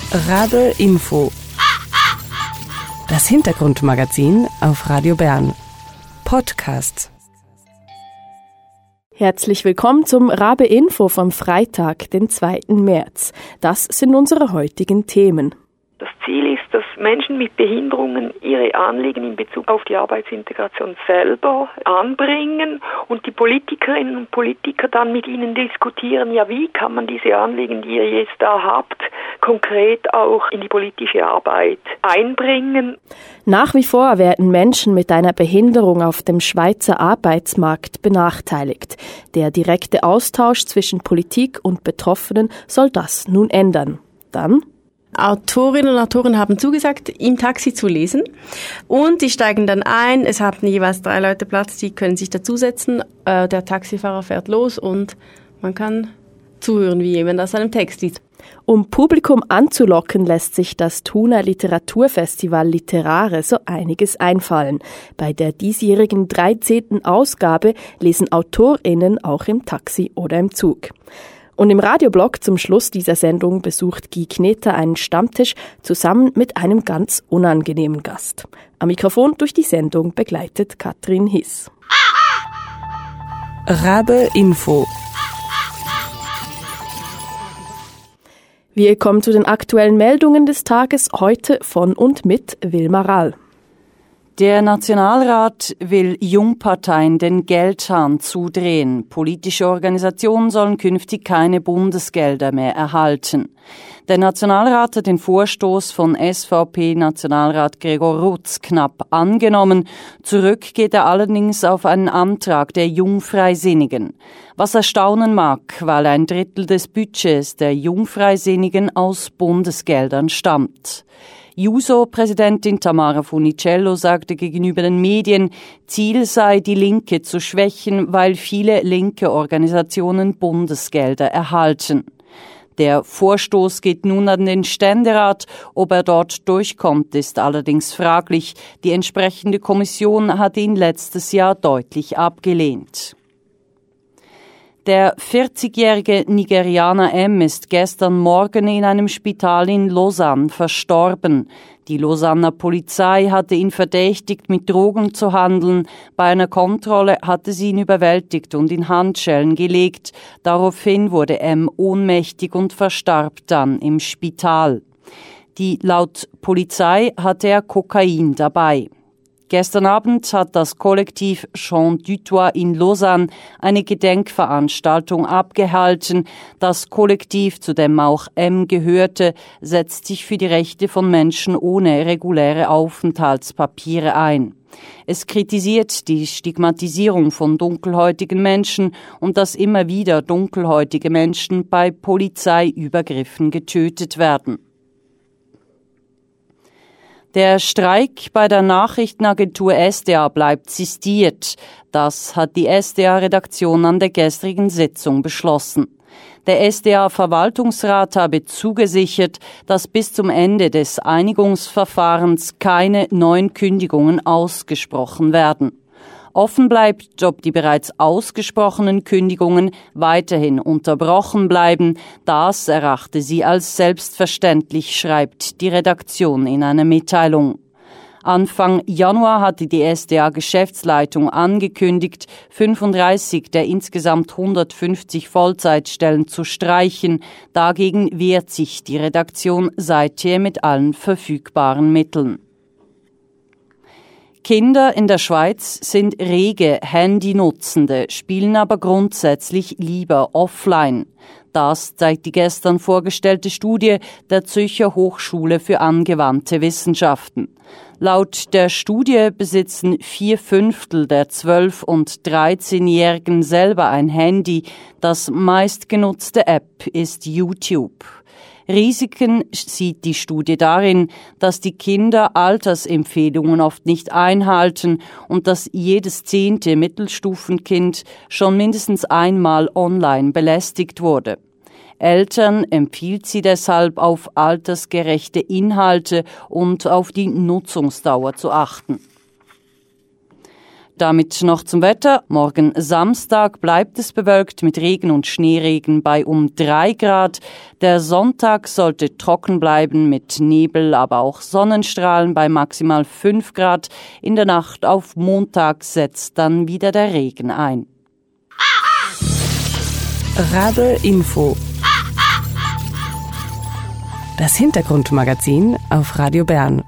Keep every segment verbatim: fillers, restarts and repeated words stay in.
Rabe Info. Das Hintergrundmagazin auf Radio Bern. Podcast. Herzlich willkommen zum Rabe Info vom Freitag, den zweiten März. Das sind unsere heutigen Themen. Das Ziel ist, dass Menschen mit Behinderungen ihre Anliegen in Bezug auf die Arbeitsintegration selber anbringen und die Politikerinnen und Politiker dann mit ihnen diskutieren, ja, wie kann man diese Anliegen, die ihr jetzt da habt, konkret auch in die politische Arbeit einbringen. Nach wie vor werden Menschen mit einer Behinderung auf dem Schweizer Arbeitsmarkt benachteiligt. Der direkte Austausch zwischen Politik und Betroffenen soll das nun ändern. Dann Autorinnen und Autoren haben zugesagt, im Taxi zu lesen und die steigen dann ein. Es haben jeweils drei Leute Platz, die können sich dazusetzen. Äh, der Taxifahrer fährt los und man kann zuhören, wie jemand aus einem Text liest. Um Publikum anzulocken, lässt sich das Thuner Literaturfestival Literare so einiges einfallen. Bei der diesjährigen dreizehnten Ausgabe lesen AutorInnen auch im Taxi oder im Zug. Und im Radioblog zum Schluss dieser Sendung besucht Guy Kneter einen Stammtisch zusammen mit einem ganz unangenehmen Gast. Am Mikrofon durch die Sendung begleitet Katrin Hiss. Rabe Info. Wir kommen zu den aktuellen Meldungen des Tages, heute von und mit Wilma Rahl. Der Nationalrat will Jungparteien den Geldhahn zudrehen. Politische Organisationen sollen künftig keine Bundesgelder mehr erhalten. Der Nationalrat hat den Vorstoß von S V P-Nationalrat Gregor Rutz knapp angenommen. Zurück geht er allerdings auf einen Antrag der Jungfreisinnigen. Was erstaunen mag, weil ein Drittel des Budgets der Jungfreisinnigen aus Bundesgeldern stammt. Juso-Präsidentin Tamara Funicello sagte gegenüber den Medien, Ziel sei, die Linke zu schwächen, weil viele linke Organisationen Bundesgelder erhalten. Der Vorstoß geht nun an den Ständerat. Ob er dort durchkommt, ist allerdings fraglich. Die entsprechende Kommission hat ihn letztes Jahr deutlich abgelehnt. Der vierzigjährige Nigerianer M. ist gestern Morgen in einem Spital in Lausanne verstorben. Die Lausanner Polizei hatte ihn verdächtigt, mit Drogen zu handeln. Bei einer Kontrolle hatte sie ihn überwältigt und in Handschellen gelegt. Daraufhin wurde M. ohnmächtig und verstarb dann im Spital. Die laut Polizei hatte er Kokain dabei. Gestern Abend hat das Kollektiv Jean Dutoit in Lausanne eine Gedenkveranstaltung abgehalten. Das Kollektiv, zu dem auch M gehörte, setzt sich für die Rechte von Menschen ohne reguläre Aufenthaltspapiere ein. Es kritisiert die Stigmatisierung von dunkelhäutigen Menschen und dass immer wieder dunkelhäutige Menschen bei Polizeiübergriffen getötet werden. Der Streik bei der Nachrichtenagentur S D A bleibt sistiert. Das hat die S D A-Redaktion an der gestrigen Sitzung beschlossen. Der S D A-Verwaltungsrat habe zugesichert, dass bis zum Ende des Einigungsverfahrens keine neuen Kündigungen ausgesprochen werden. Offen bleibt, ob die bereits ausgesprochenen Kündigungen weiterhin unterbrochen bleiben. Das erachte sie als selbstverständlich, schreibt die Redaktion in einer Mitteilung. Anfang Januar hatte die S D A-Geschäftsleitung angekündigt, fünfunddreißig der insgesamt hundertfünfzig Vollzeitstellen zu streichen. Dagegen wehrt sich die Redaktion seither mit allen verfügbaren Mitteln. Kinder in der Schweiz sind rege Handynutzende, spielen aber grundsätzlich lieber offline. Das zeigt die gestern vorgestellte Studie der Zürcher Hochschule für angewandte Wissenschaften. Laut der Studie besitzen vier Fünftel der zwölf- und dreizehnjährigen selber ein Handy. Das meistgenutzte App ist YouTube. Risiken sieht die Studie darin, dass die Kinder Altersempfehlungen oft nicht einhalten und dass jedes zehnte Mittelstufenkind schon mindestens einmal online belästigt wurde. Eltern empfiehlt sie deshalb, auf altersgerechte Inhalte und auf die Nutzungsdauer zu achten. Damit noch zum Wetter. Morgen Samstag bleibt es bewölkt mit Regen und Schneeregen bei um drei Grad. Der Sonntag sollte trocken bleiben mit Nebel, aber auch Sonnenstrahlen bei maximal fünf Grad. In der Nacht auf Montag setzt dann wieder der Regen ein. Radio Info. Das Hintergrundmagazin auf Radio Bern.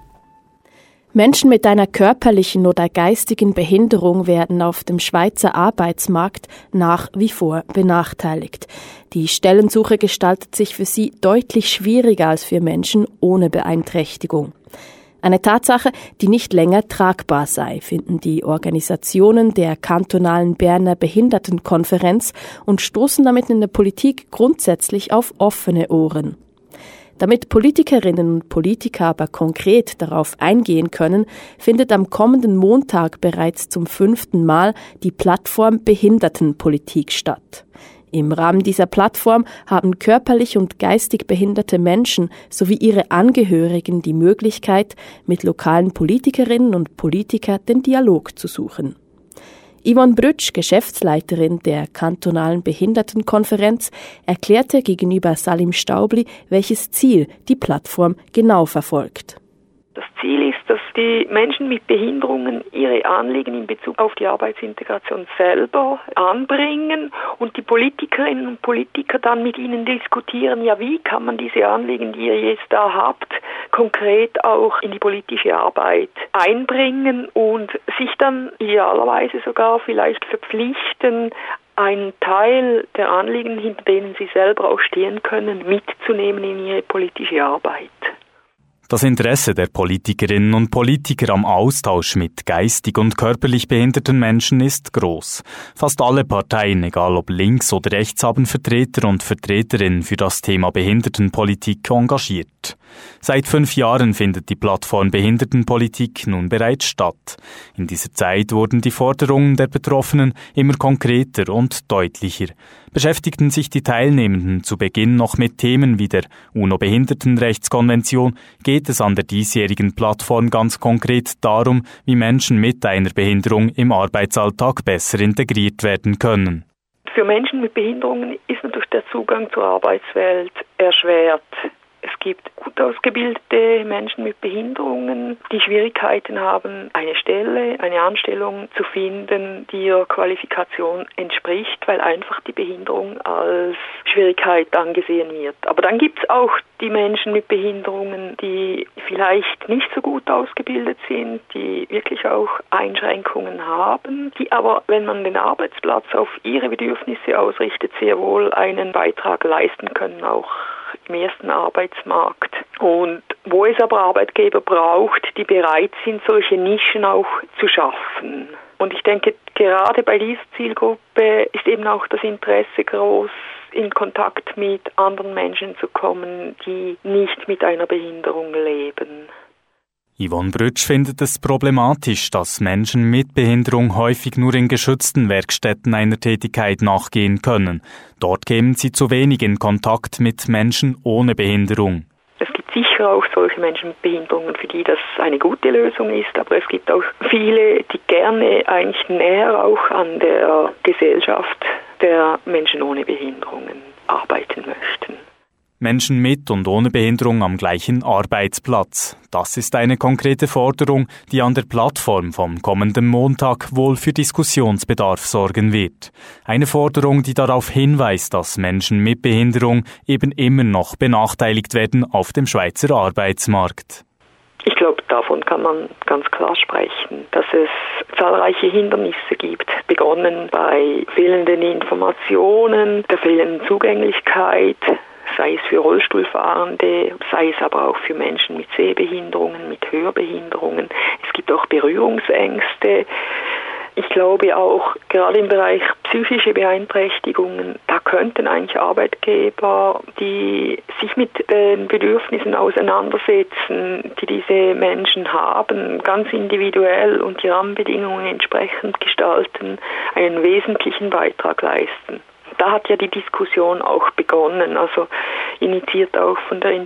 Menschen mit einer körperlichen oder geistigen Behinderung werden auf dem Schweizer Arbeitsmarkt nach wie vor benachteiligt. Die Stellensuche gestaltet sich für sie deutlich schwieriger als für Menschen ohne Beeinträchtigung. Eine Tatsache, die nicht länger tragbar sei, finden die Organisationen der kantonalen Berner Behindertenkonferenz und stoßen damit in der Politik grundsätzlich auf offene Ohren. Damit Politikerinnen und Politiker aber konkret darauf eingehen können, findet am kommenden Montag bereits zum fünften Mal die Plattform Behindertenpolitik statt. Im Rahmen dieser Plattform haben körperlich und geistig behinderte Menschen sowie ihre Angehörigen die Möglichkeit, mit lokalen Politikerinnen und Politikern den Dialog zu suchen. Yvonne Brütsch, Geschäftsleiterin der kantonalen Behindertenkonferenz, erklärte gegenüber Salim Staubli, welches Ziel die Plattform genau verfolgt. Das Ziel ist, dass die Menschen mit Behinderungen ihre Anliegen in Bezug auf die Arbeitsintegration selber anbringen und die Politikerinnen und Politiker dann mit ihnen diskutieren, ja, wie kann man diese Anliegen, die ihr jetzt da habt, konkret auch in die politische Arbeit einbringen und sich dann idealerweise sogar vielleicht verpflichten, einen Teil der Anliegen, hinter denen sie selber auch stehen können, mitzunehmen in ihre politische Arbeit. Das Interesse der Politikerinnen und Politiker am Austausch mit geistig und körperlich behinderten Menschen ist groß. Fast alle Parteien, egal ob links oder rechts, haben Vertreter und Vertreterinnen für das Thema Behindertenpolitik engagiert. Seit fünf Jahren findet die Plattform Behindertenpolitik nun bereits statt. In dieser Zeit wurden die Forderungen der Betroffenen immer konkreter und deutlicher. Beschäftigten sich die Teilnehmenden zu Beginn noch mit Themen wie der UNO-Behindertenrechtskonvention, geht es an der diesjährigen Plattform ganz konkret darum, wie Menschen mit einer Behinderung im Arbeitsalltag besser integriert werden können. Für Menschen mit Behinderungen ist natürlich der Zugang zur Arbeitswelt erschwert. Es gibt gut ausgebildete Menschen mit Behinderungen, die Schwierigkeiten haben, eine Stelle, eine Anstellung zu finden, die ihrer Qualifikation entspricht, weil einfach die Behinderung als Schwierigkeit angesehen wird. Aber dann gibt es auch die Menschen mit Behinderungen, die vielleicht nicht so gut ausgebildet sind, die wirklich auch Einschränkungen haben, die aber, wenn man den Arbeitsplatz auf ihre Bedürfnisse ausrichtet, sehr wohl einen Beitrag leisten können, auch im ersten Arbeitsmarkt. Und wo es aber Arbeitgeber braucht, die bereit sind, solche Nischen auch zu schaffen. Und ich denke, gerade bei dieser Zielgruppe ist eben auch das Interesse groß, in Kontakt mit anderen Menschen zu kommen, die nicht mit einer Behinderung leben. Yvonne Brütsch findet es problematisch, dass Menschen mit Behinderung häufig nur in geschützten Werkstätten einer Tätigkeit nachgehen können. Dort kämen sie zu wenig in Kontakt mit Menschen ohne Behinderung. Es gibt sicher auch solche Menschen mit Behinderungen, für die das eine gute Lösung ist, aber es gibt auch viele, die gerne eigentlich näher auch an der Gesellschaft der Menschen ohne Behinderungen arbeiten möchten. Menschen mit und ohne Behinderung am gleichen Arbeitsplatz. Das ist eine konkrete Forderung, die an der Plattform vom kommenden Montag wohl für Diskussionsbedarf sorgen wird. Eine Forderung, die darauf hinweist, dass Menschen mit Behinderung eben immer noch benachteiligt werden auf dem Schweizer Arbeitsmarkt. Ich glaube, davon kann man ganz klar sprechen, dass es zahlreiche Hindernisse gibt, begonnen bei fehlenden Informationen, der fehlenden Zugänglichkeit, sei es für Rollstuhlfahrende, sei es aber auch für Menschen mit Sehbehinderungen, mit Hörbehinderungen. Es gibt auch Berührungsängste. Ich glaube auch, gerade im Bereich psychische Beeinträchtigungen, da könnten eigentlich Arbeitgeber, die sich mit den Bedürfnissen auseinandersetzen, die diese Menschen haben, ganz individuell und die Rahmenbedingungen entsprechend gestalten, einen wesentlichen Beitrag leisten. Da hat ja die Diskussion auch begonnen, also initiiert auch von der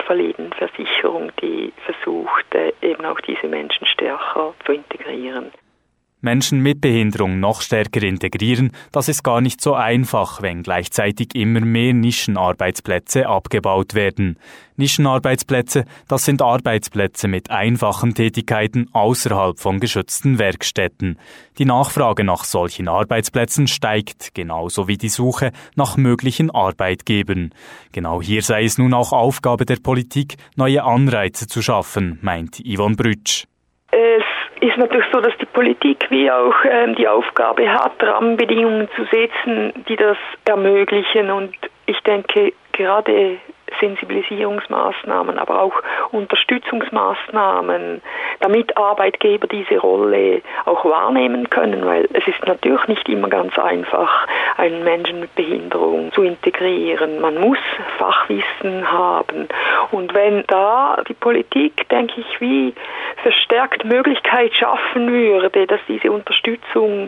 Invalidenversicherung, die versuchte, eben auch diese Menschen stärker zu integrieren. Menschen mit Behinderung noch stärker integrieren, das ist gar nicht so einfach, wenn gleichzeitig immer mehr Nischenarbeitsplätze abgebaut werden. Nischenarbeitsplätze, das sind Arbeitsplätze mit einfachen Tätigkeiten außerhalb von geschützten Werkstätten. Die Nachfrage nach solchen Arbeitsplätzen steigt, genauso wie die Suche nach möglichen Arbeitgebern. Genau hier sei es nun auch Aufgabe der Politik, neue Anreize zu schaffen, meint Yvonne Brütsch. Es ist natürlich so, dass die Politik wie auch ähm, die Aufgabe hat, Rahmenbedingungen zu setzen, die das ermöglichen. Und ich denke, gerade Sensibilisierungsmaßnahmen, aber auch Unterstützungsmaßnahmen, damit Arbeitgeber diese Rolle auch wahrnehmen können, weil es ist natürlich nicht immer ganz einfach, einen Menschen mit Behinderung zu integrieren. Man muss Fachwissen haben. Und wenn da die Politik, denke ich, wie verstärkt Möglichkeit schaffen würde, dass diese Unterstützung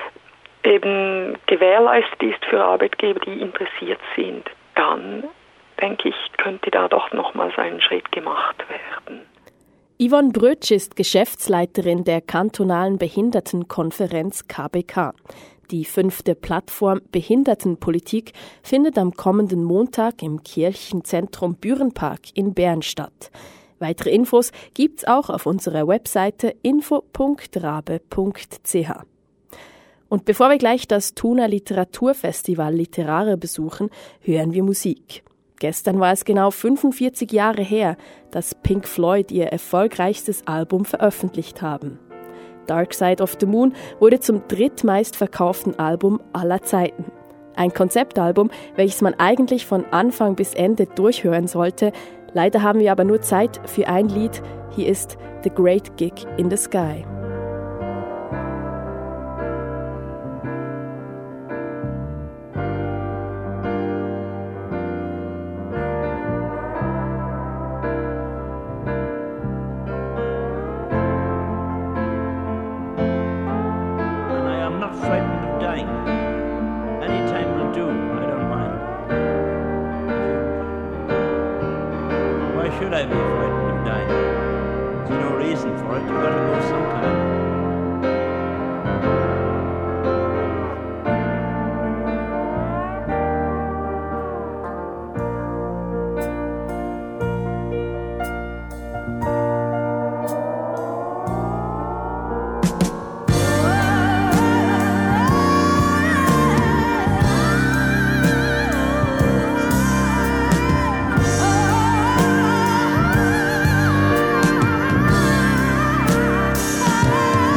eben gewährleistet ist für Arbeitgeber, die interessiert sind, dann denke ich, könnte da doch nochmals ein Schritt gemacht werden. Yvonne Brütsch ist Geschäftsleiterin der kantonalen Behindertenkonferenz K B K. Die fünfte Plattform Behindertenpolitik findet am kommenden Montag im Kirchenzentrum Bürenpark in Bern statt. Weitere Infos gibt's auch auf unserer Webseite info punkt rabe punkt c h. Und bevor wir gleich das Thuner Literaturfestival Literare besuchen, hören wir Musik. Gestern war es genau fünfundvierzig Jahre her, dass Pink Floyd ihr erfolgreichstes Album veröffentlicht haben. Dark Side of the Moon wurde zum drittmeistverkauften Album aller Zeiten. Ein Konzeptalbum, welches man eigentlich von Anfang bis Ende durchhören sollte. Leider haben wir aber nur Zeit für ein Lied. Hier ist The Great Gig in the Sky. Oh,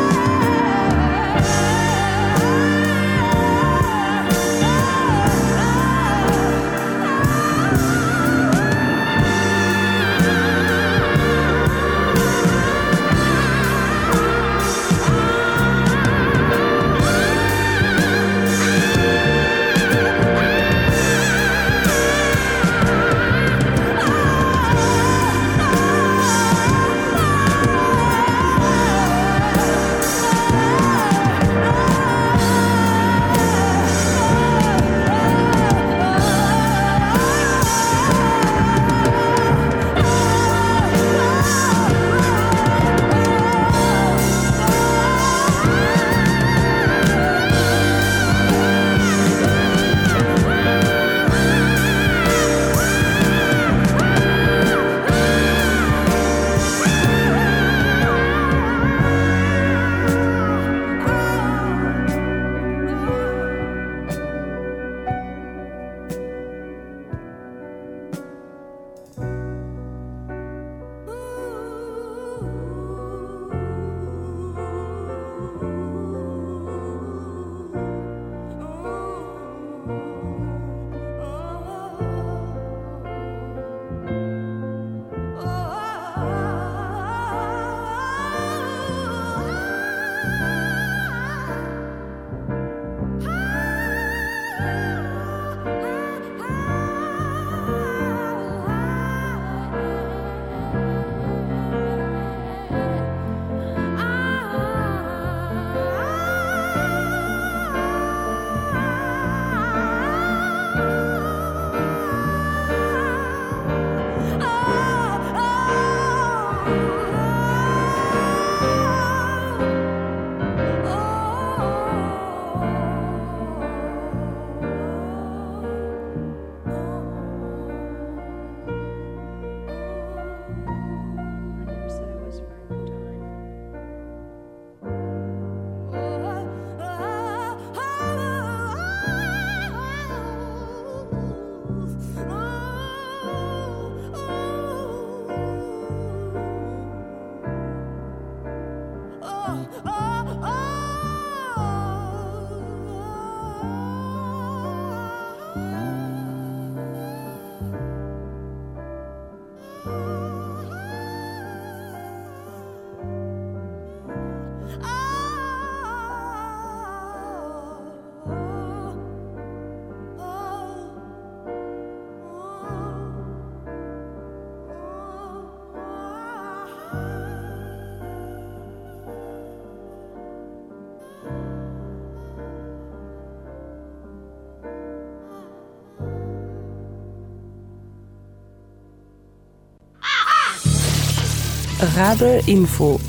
Radar Info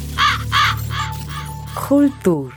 Kultur.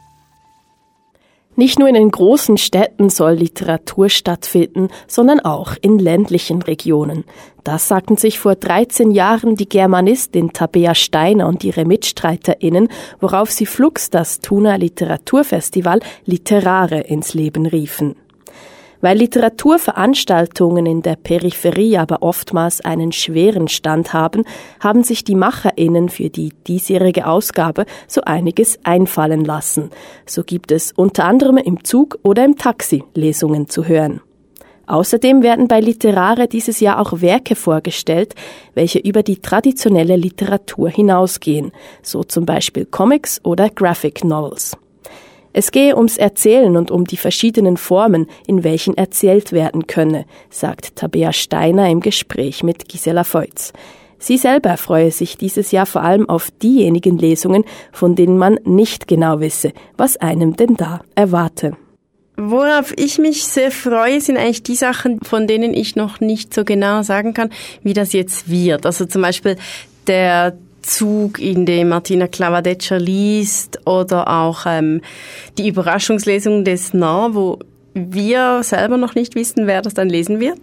Nicht nur in den großen Städten soll Literatur stattfinden, sondern auch in ländlichen Regionen. Das sagten sich vor dreizehn Jahren die Germanistin Tabea Steiner und ihre MitstreiterInnen, worauf sie flugs das Thuner Literaturfestival Literare ins Leben riefen. Weil Literaturveranstaltungen in der Peripherie aber oftmals einen schweren Stand haben, haben sich die MacherInnen für die diesjährige Ausgabe so einiges einfallen lassen. So gibt es unter anderem im Zug oder im Taxi Lesungen zu hören. Außerdem werden bei Literare dieses Jahr auch Werke vorgestellt, welche über die traditionelle Literatur hinausgehen, so zum Beispiel Comics oder Graphic Novels. Es gehe ums Erzählen und um die verschiedenen Formen, in welchen erzählt werden könne, sagt Tabea Steiner im Gespräch mit Gisela Feutz. Sie selber freue sich dieses Jahr vor allem auf diejenigen Lesungen, von denen man nicht genau wisse, was einem denn da erwarte. Worauf ich mich sehr freue, sind eigentlich die Sachen, von denen ich noch nicht so genau sagen kann, wie das jetzt wird. Also zum Beispiel der Zug, in dem Martina Klavadeccia liest, oder auch ähm, die Überraschungslesung des Nah, wo wir selber noch nicht wissen, wer das dann lesen wird.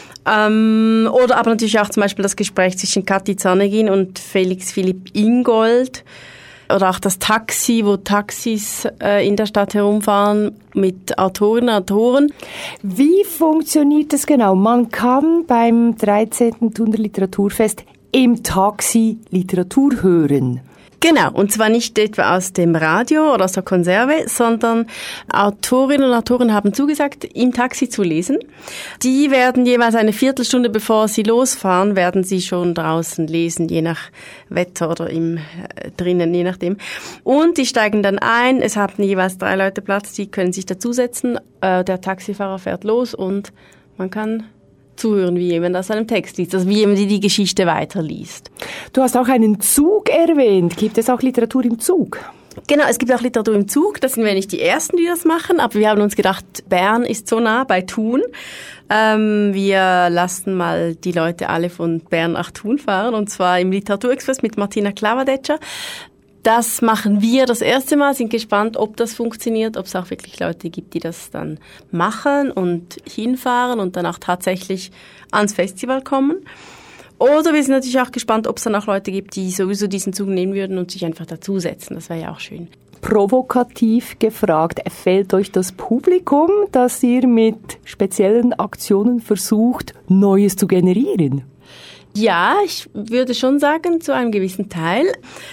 Ähm, oder aber natürlich auch zum Beispiel das Gespräch zwischen Kathi Zanegin und Felix Philipp Ingold. Oder auch das Taxi, wo Taxis äh, in der Stadt herumfahren mit Autorinnen und Autoren. Wie funktioniert das genau? Man kann beim dreizehnten Thuner Literaturfest im Taxi Literatur hören. Genau, und zwar nicht etwa aus dem Radio oder aus der Konserve, sondern Autorinnen und Autoren haben zugesagt, im Taxi zu lesen. Die werden jeweils eine Viertelstunde bevor sie losfahren, werden sie schon draußen lesen, je nach Wetter oder im äh, drinnen, je nachdem. Und die steigen dann ein, es haben jeweils drei Leute Platz, die können sich dazusetzen, äh, der Taxifahrer fährt los und man kann zuhören, wie jemand aus einem Text liest, also wie jemand die Geschichte weiterliest. Du hast auch einen Zug erwähnt. Gibt es auch Literatur im Zug? Genau, es gibt auch Literatur im Zug. Das sind wir nicht die Ersten, die das machen, aber wir haben uns gedacht, Bern ist so nah bei Thun. Ähm, wir lassen mal die Leute alle von Bern nach Thun fahren, und zwar im Literaturexpress mit Martina Klavadeccia. Das machen wir das erste Mal, sind gespannt, ob das funktioniert, ob es auch wirklich Leute gibt, die das dann machen und hinfahren und dann auch tatsächlich ans Festival kommen. Oder wir sind natürlich auch gespannt, ob es dann auch Leute gibt, die sowieso diesen Zug nehmen würden und sich einfach dazusetzen. Das wäre ja auch schön. Provokativ gefragt, fällt euch das Publikum, dass ihr mit speziellen Aktionen versucht, Neues zu generieren? Ja, ich würde schon sagen, zu einem gewissen Teil.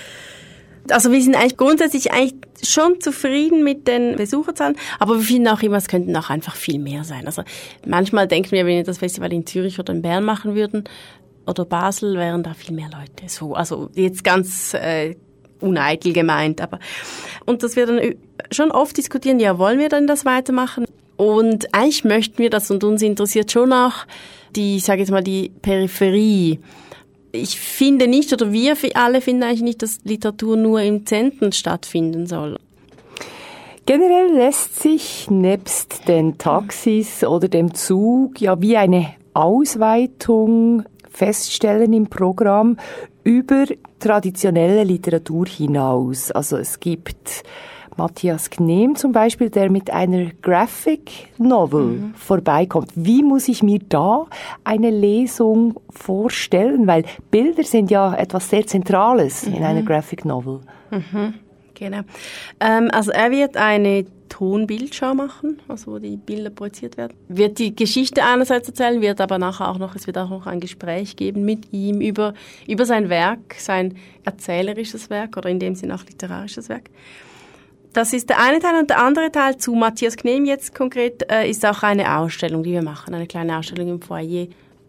Also wir sind eigentlich grundsätzlich eigentlich schon zufrieden mit den Besucherzahlen, aber wir finden auch immer, es könnten auch einfach viel mehr sein. Also manchmal denken wir, wenn wir das Festival in Zürich oder in Bern machen würden oder Basel, wären da viel mehr Leute. So, also jetzt ganz äh, uneitel gemeint, aber und dass wir dann schon oft diskutieren, ja, wollen wir denn das weitermachen? Und eigentlich möchten wir das, und uns interessiert schon auch die, ich sage jetzt mal, die Peripherie. Ich finde nicht, oder wir alle finden eigentlich nicht, dass Literatur nur im Zentrum stattfinden soll. Generell lässt sich nebst den Taxis oder dem Zug ja wie eine Ausweitung feststellen im Programm über traditionelle Literatur hinaus. Also es gibt Matthias Knehm zum Beispiel, der mit einer Graphic Novel mhm. vorbeikommt. Wie muss ich mir da eine Lesung vorstellen? Weil Bilder sind ja etwas sehr Zentrales mhm. in einer Graphic Novel. Mhm. Genau. Ähm, also er wird eine Tonbildschau machen, also wo die Bilder projiziert werden. Wird die Geschichte einerseits erzählen, wird aber nachher auch noch, es wird auch noch ein Gespräch geben mit ihm über, über sein Werk, sein erzählerisches Werk oder in dem Sinne auch literarisches Werk. Das ist der eine Teil, und der andere Teil zu Matthias Knehm jetzt konkret äh, ist auch eine Ausstellung, die wir machen, eine kleine Ausstellung im Foyer.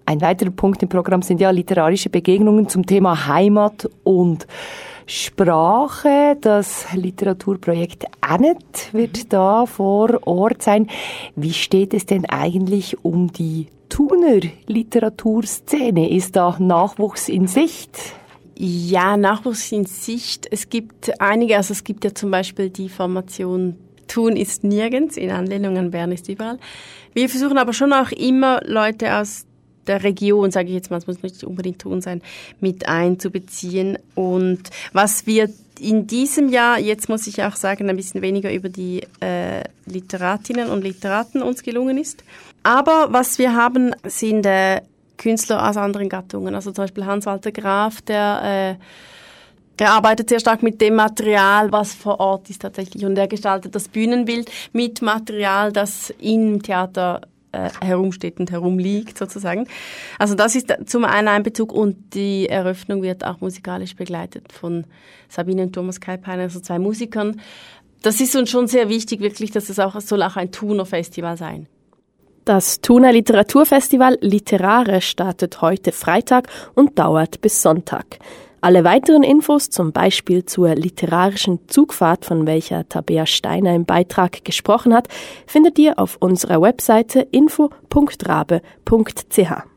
Ein weiterer Punkt im Programm sind ja literarische Begegnungen zum Thema Heimat und Sprache. Das Literaturprojekt Anet wird da vor Ort sein. Wie steht es denn eigentlich um die Thuner Literaturszene? Ist da Nachwuchs in Sicht? Ja, Nachwuchs in Sicht. Es gibt einige, also es gibt ja zum Beispiel die Formation Thun ist nirgends, in Anlehnung an Bern ist überall. Wir versuchen aber schon auch immer Leute aus der Region, sage ich jetzt mal, es muss nicht unbedingt Thun sein, mit einzubeziehen. Und was wir in diesem Jahr, jetzt muss ich auch sagen, ein bisschen weniger über die äh, Literatinnen und Literaten uns gelungen ist. Aber was wir haben, sind äh, Künstler aus anderen Gattungen. Also zum Beispiel Hans-Walter Graf, der, äh, der arbeitet sehr stark mit dem Material, was vor Ort ist tatsächlich. Und er gestaltet das Bühnenbild mit Material, das im Theater herumsteht und herumliegt sozusagen. Also das ist zum einen ein Bezug und die Eröffnung wird auch musikalisch begleitet von Sabine und Thomas Kaipeiner, also zwei Musikern. Das ist uns schon sehr wichtig, wirklich, dass es auch, es soll auch ein Thuner Festival sein. Das Thuner Literaturfestival Literare startet heute Freitag und dauert bis Sonntag. Alle weiteren Infos, zum Beispiel zur literarischen Zugfahrt, von welcher Tabea Steiner im Beitrag gesprochen hat, findet ihr auf unserer Webseite info punkt rabe punkt c h.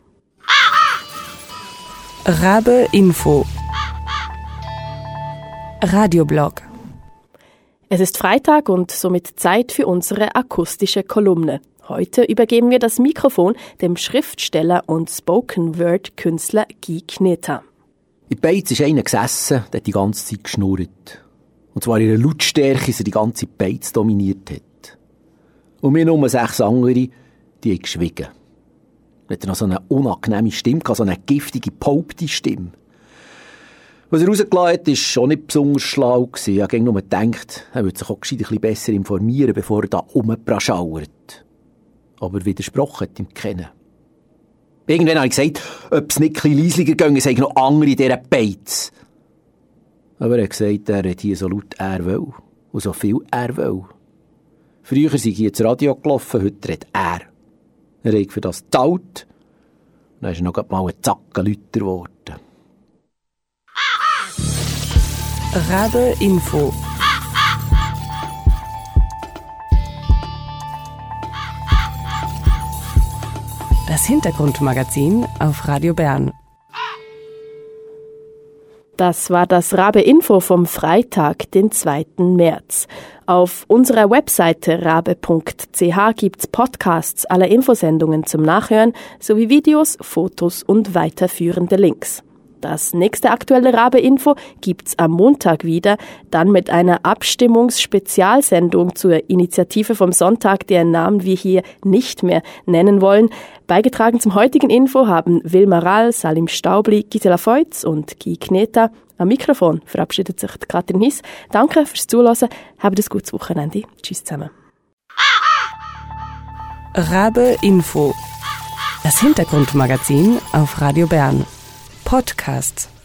Rabe Info Radioblog. Es ist Freitag und somit Zeit für unsere akustische Kolumne. Heute übergeben wir das Mikrofon dem Schriftsteller und Spoken-Word-Künstler Guy Kneta. In Beiz ist einer gesessen, der die ganze Zeit geschnurrt. Und zwar in einer Lautstärke, die die ganze Beiz dominiert hat. Und wir nur sechs andere, die haben geschwiegen. Er hatte noch so eine unangenehme Stimme, so eine giftige, behauptete Stimme. Was er rausgelassen hat, war schon nicht besonders schlau gewesen. Ich habe nur gedacht, er würde sich auch gescheit ein bisschen besser informieren, bevor er da rumpraschauert. Aber widersprochen hat ihm keiner. Irgendwann habe ich gesagt, ob es nicht ein bisschen leislicher ginge, es sei noch andere in dieser Beiz. Aber er hat gesagt, er hat hier so laut er will und so viel er will. Früher sei ich ins Radio gelaufen, heute redet er. Er hat für das geteilt und dann ist er noch mal ein Zacken lauter geworden. Rabe Info. Das Hintergrundmagazin auf Radio Bern. Das war das Rabe Info vom Freitag, den zweiten März. Auf unserer Webseite rabe punkt c h gibt's Podcasts aller Infosendungen zum Nachhören sowie Videos, Fotos und weiterführende Links. Das nächste aktuelle Rabe-Info gibt's am Montag wieder, dann mit einer Abstimmungsspezialsendung zur Initiative vom Sonntag, deren Namen wir hier nicht mehr nennen wollen. Beigetragen zum heutigen Info haben Wilma Rall, Salim Staubli, Gisela Feutz und Guy Kneta. Am Mikrofon verabschiedet sich Katrin Hiss. Danke fürs Zuhören. Habt ein gutes Wochenende. Tschüss zusammen. Rabe Info. Das Hintergrundmagazin auf Radio Bern. Podcasts.